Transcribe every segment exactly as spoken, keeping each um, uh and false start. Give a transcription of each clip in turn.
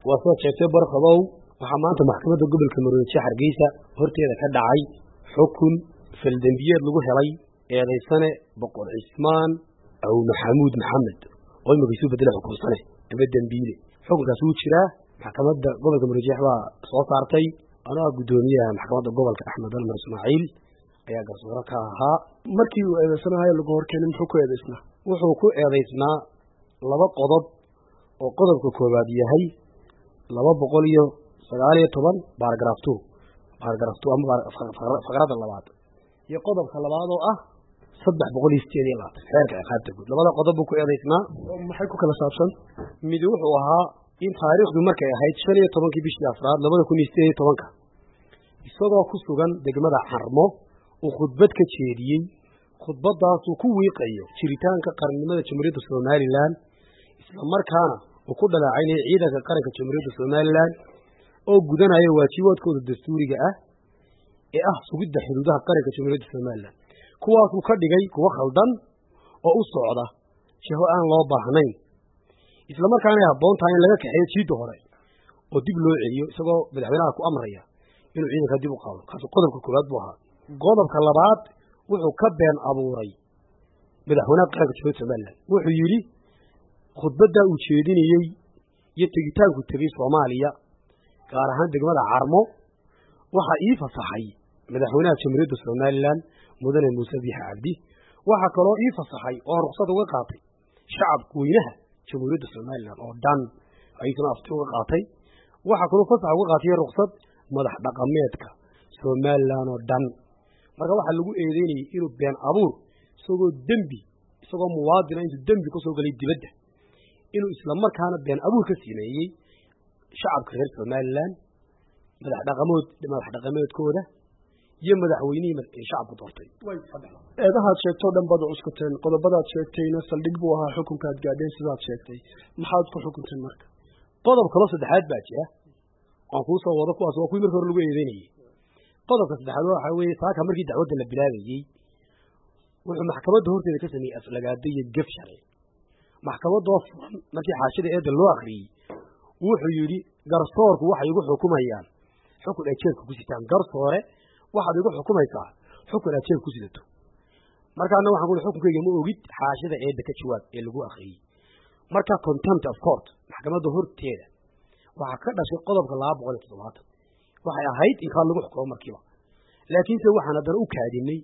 وصوت شيء برخبو وحمانته محكمة قبل كمرون شحر جيسة هرتي هذا كدعي حكم في الدنبيات لجوه هاي هذا السنة بقول عثمان أو محمود محمد أول ما بيسوي بدله حكم سنة تبدأ بيله حكم كسود شراه محكمة قبل كمرون شحر صوت عرتي أنا قدومية محكمة قبل كأحمد المر إسماعيل يا قصورك ها مركي هذا السنة هاي الجوهر كان محكو هذا اسمه وحكو هذا اسمه لبا قضب وقضب كوكوبادية هاي لبا بقوليه سجالية طبعا بارجرافتو بارجرافتو أم فقرات اللبات يقضب خلباته أه صدق بقول يستيني لات خيرك يا خالد تقول لبا قضب كو هذا اسمه محكو كلا سابسن مدوح وها إن تاريخ دمرك هاي تشريه طبعا كي بيشتي أفراد لبا يكون يستيني طبعا كا يصدق كسوغان دجمة حرمه وخطبت كتشيريين خطبت داس وكوي قيو شريتان كقرن ماذا تمريد الصومالي لان إسلام مركانا وكل العين عيدا كقرن كتمريد الصومالي لان أو جدنا هي واتيوات كود الدستوري جاء إيه أحسو جدا حدودها قرن كتمريد الصومالي لان كواس مكرد جاي كوا خلدان أو الصعدة شهو أن الله بحنين إسلام مركانا يا بون تاني لقى كحيل شيء دهراء وديب له عيو سبوا بالعملة أكو أمرية إنه عيدا كديب قاضي كاسو قدر كلاد بوها قدر كلابات wuxuu ka been abuuray madaxweynaha qaranka Jamhuuriyadda Soomaaliya wuxuu yiri khudbada uu jeedinayay iyo tigitaanku tagay Soomaaliya gaar ahaan degmada Carmo waxa ii fasaxay madaxweynaha Jamhuuriyadda Soomaaliya mudane Muuse Biixi Cabdi waxa kaloo ii fasaxay oo ruqsad uga qaatay shacabka weynaha Jamhuuriyadda Soomaaliya oo dhan ayuu afti uga qaatay waxa kaloo fasax uga qaatay ruqsad madax dhaqameedka Soomaaliya oo dhan marka waxa lagu eedeynay inuu been abuur isagoo dambi isagoo muwaadin inuu dambi ku soo galay dibadda inuu isla markaana been abuur ka sameeyay shacabka reer Soomaaliland madax dhaqamood madax dhaqameedkooda iyo madaxweynihii shacabku doortay way fadlan eedaha sheegto dhan bad cuskuteen qodobada sheegtayna saldhig buu ahaa xukunka aad gaadeen sidaad sheegtay maxaad ku xukunteen marka qodobka kale saddexaad baa jira aan ku soo wada kuwaas waa kuwii markii hore lagu eedeynayay qodobka saddexaad waxa weeye saaka markii dacwadda la bilaabayay wuxuu maxkamadda horteeda ka sameeyay aflagaado iyo gaf sharci maxkamadda furan markii xaashida eeda loo akhriyay wuxuu yiri garsoorku waxa igu xukumayaan xukun ay jeelka ku sitaan garsoore waxa igu xukumaysaa xukun ay jeelka ku sidato markaana waxaan ku xukunkayga ma ogid xaashida eeda ka jawaab ee lagu akhriyay marka contempt of court maxkamadda horteeda waxa ka dhashay qodobka laba boqol iyo toddobaatan waxay ahayd in ka lagu xukumo markiiba laakiin se waxaan haddana u kaadinay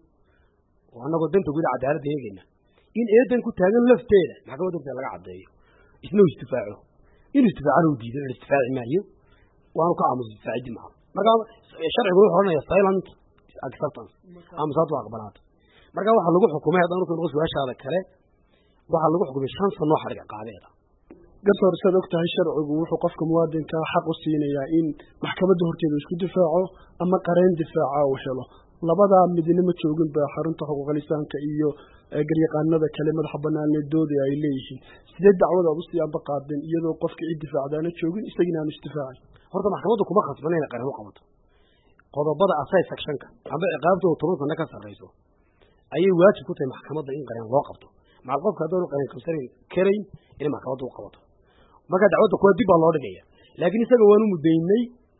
oo anagoo danta guud cadaaladda eegayna in eedan ku taagan lafteeda maxkamadda horteeda laga caddeeyo isna uu istifaaco inuu istifaaco uu diido inuu istifaaci maayo waanu ka aamusi istifaaci maaha marka sharcigu wuxuu odhanayaa silent acceptance aamusaad waa aqbalaad marka waxa lagu xukumay haddana markuu noqo su-aashaada kale waxaa lagu xukumay shan sano xarig qaadeeda garsoor sad og tahay sharcigu wuxuu qofka muwaadinka xaq u siinayaa in maxkamadda horteeda isku difaaco ama qareen difaaca uu helo labada midna ma joogin ba xarunta xuquuqul insaanka iyo garyaqaanada kale madaxa banaanadooda ay leeyihiin sidee dacwada u siyaaba qaadeen iyadoo qofka cid difaacdaana joogin isagina aan istifaacin horta maxkamaddu kuma khasbanayna qareen u qabato qodobada asay sectionka ama ciqaabtu toban sano ka sareyso ayay waajib ku tahay maxkamadda in qareen loo qabto macal qofka hadduu qareen qabsanin karayn in maxkamaddu u qabato marka dacwadda kuwa dib baa loo dhigaya laakiin isaga waanu mudaynay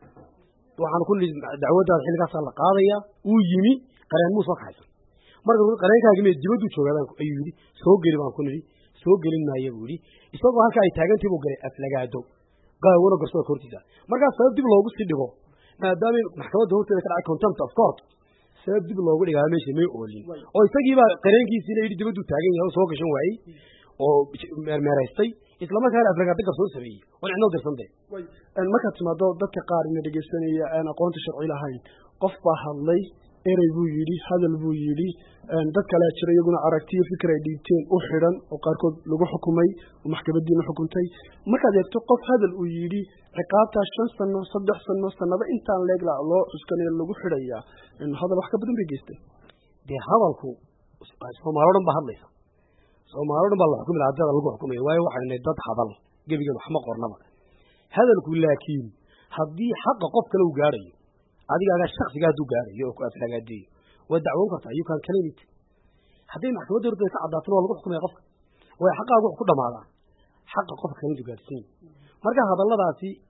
waxaan ku dacwadda xilligaas la qaadaya uu yimi qareen muu soo kaxaysan marka qareenkaaga mee dibaddu joogaadaan ayuu yidhi soo geli baan ku nidhi soo gelin maayo buu yidhi isagoo halka ay taagantii buu galay aflagaado gaawano garsoorka hortiisa markaas sabab dib loogu sii dhigo maadaama maxkamadda horteeda ka dhacay contempt of court sabab dib loogu dhigaa meesha may oolin oo isagiibaa qareenkiisiina yidhi dibaddu taagan yahay oo soo gashan waayey oo meermeeraystay isla markaana aflagaado garsoo sameeyey oo nicnoo dirsantay markaad timaado dadka qaar ina dhegeysanaya aan aqoonta sharci lahayn qof baa hadlay erey buu yidhi hadal buu yidhi dad kale jira iyaguna aragtiyo fikir ay dhiibteen u xidhan oo qaarkood lagu xukumay oo maxkamadiina xukuntay markaad eegto qof hadal uu yidhi ciqaabtaa shan sano saddex sano sanado intaan leegla loo cuskanayo lagu xidhayaa hadal wax ka badan bay geystay dee hadalku soomaali o dhan baa hadlaysa soomaali o dhan baa la xukumi lahaa dada lagu xukumaya waayo waxaynu nahay dad hadal gebigeed waxma qornaba hadalku laakiin haddii xaqa qof kale uu gaadhayo adigaaga shaksiga hadduu gaadhayo oo ku aflagaadeeyo waa dacwoon kartaa you can claim it hadday maxkamadda horteeda ka caddaatana waa lagu xukumaya qofka waayo xaqaagu wuxuu ku dhamaadaa xaqa qofka kale intuu gaadhsiin marka hadalladaasi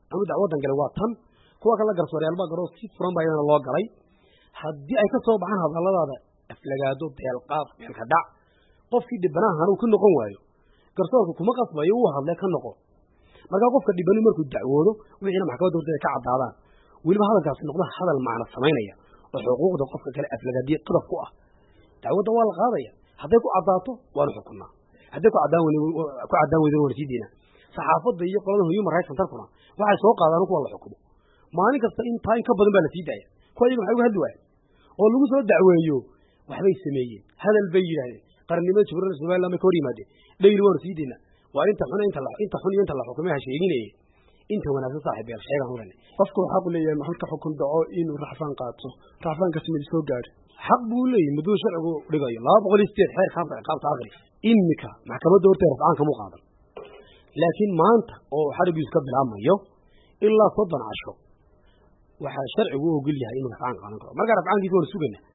ama dacwadan galay waa tan kuwa kala garsooreeyal baa garo si furan baa loo galay haddii ay ka soo baxaan hadalladaada aflagaado beelqaaf beelka dhac qofkii dhibanaha uu ku noqon waayo garsoorku kuma qasbayo uu hadlay ka noqon marka qofka dhibani markuu dacwoodo wixina maxkamadda horteeda ka cadaadaan weliba hadalkaasi noqdo hadal macna samaynaya oo xuquuqda qofka kale aflagaadiye qadaf ku ah dacwadda waa la qaadaya hadday ku cadaato waanu xukunaa hadday ku cadaan weydo ku cadaan weydo waan sii deynaa saxaafadda iyo qolada human rights centerkuna waxay soo qaadaan kuwa la xukumo maalin kasta in taa in ka badan baa la sii daaya kuwa iyagu waxay uga hadli waayeen oo lagu soo dacweeyo waxbay sameeyeen hadal bay yidhaahdeen qarannimada jamhuuriyadda somaliland bay ka hor yimaadeen dhayli waanu sii deynaa waa inta xun inta la inta xun iyo inta la xukumay ha sheeginayay inta wanaagsan saaxiib yar sheegan hulan qofku waxa uu leeyahay maxalka xukun dhaco inuu raxfaan qaato raxfaankaasi mid soo gaar xaq buu leeyahay muddo sharcigu dhigayo laba boqol iyo sideed xeer qaabka qaabta akhri imika maxkamadda horteeda rafcaan kama qaadan laakiin maanta oo xarigiisu ka bilaabmayo ilaa soddon casho waxaa sharcigu u ogol yahay inuu rafcaan qaadan karo marka rafcaankiisa waan sugaynaa